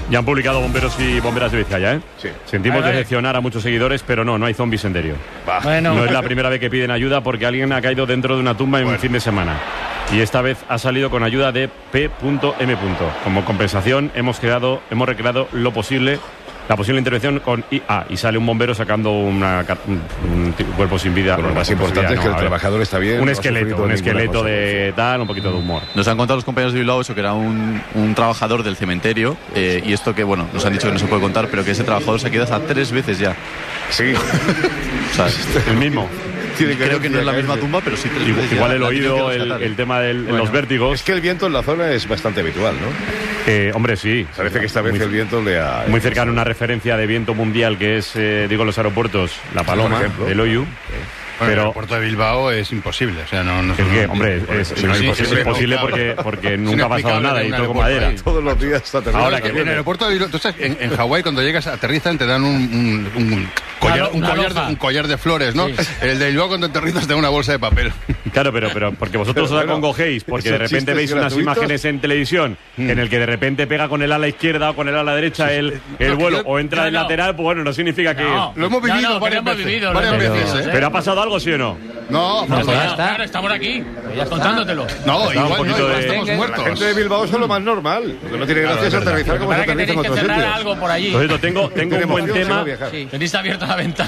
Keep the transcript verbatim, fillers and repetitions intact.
Ya han publicado bomberos y bomberas de Vizcaya, ¿eh? Sí. Sentimos Vale, vale. decepcionar a muchos seguidores, pero no, no hay zombies en Derio. Bah. Bueno, No es la primera vez que piden ayuda porque alguien ha caído dentro de una tumba en Bueno. un fin de semana. Y esta vez ha salido con ayuda de P M. Como compensación hemos creado, hemos recreado lo posible, la posible intervención con I A. Y sale un bombero sacando una, un, un cuerpo sin vida. Bueno, lo más Cuerpo sin importante vida, es que no, el a ver. trabajador está bien. Un no ha esqueleto, sufrido un ninguna esqueleto cosa. de tal, un poquito de humor. Nos han contado los compañeros de Bilbao eso, que era un, un trabajador del cementerio, eh, y esto que, bueno, nos han dicho que no se puede contar, pero que ese trabajador se queda hasta tres veces ya. Sí. O sea, El mismo. Tiene creo que no es la misma caerse. tumba, pero sí tres Igual, veces ya. igual el La han tenido oído, que el, rescatar. el tema de Bueno. los vértigos. Es que el viento en la zona es bastante habitual, ¿no? Eh, hombre, sí. Parece que esta vez Muy- el viento le ha... Muy cercano a una referencia de viento mundial que es, eh, digo, en los aeropuertos, La Paloma, Por ejemplo. del Oyu. Bueno, Pero- el puerto de Bilbao es imposible. O sea, no, no, Es que, no- hombre, por- es, por- es no, imposible, sí, es sí, imposible no, porque, porque nunca ha pasado inexplicable nada y en un todo con aeropuerto madera. ahí. Todos los días está terrible. Ahora que En el aeropuerto de Bilbao, tú sabes, en, en Hawái cuando llegas, aterrizan, te dan un, un, un collar, un, Una collar de, loja. un collar de flores, ¿no? Sí. El de Bilbao cuando aterrizas te da una bolsa de papel. Claro, pero, pero porque vosotros Pero os bueno, acongojéis, porque de esos repente chistes veis unas gratuitos. imágenes en televisión en el que de repente pega con el ala izquierda o con el ala derecha el, el No, vuelo yo- o entra no, el no. lateral, pues bueno, no significa que... No. Lo hemos No, vivido no, que varias lo hemos veces. vivido, varias lo hemos veces, vivido, ¿eh? ¿eh? ¿Pero ha pasado algo, sí o no? No, No, no, pues ya no, está. Claro, estamos aquí, contándotelo. no, Está un igual no, poquito igual de- estamos Venga, La muertos. gente de Bilbao es lo más normal. Lo que no tiene gracia es aterrizar como se Para que aterriza en tenéis que otros cerrar sitios. algo por allí. Entonces, tengo, tengo Tiene un buen emoción, si no, tema... viajar. Sí. Tenéis abierta la ventana.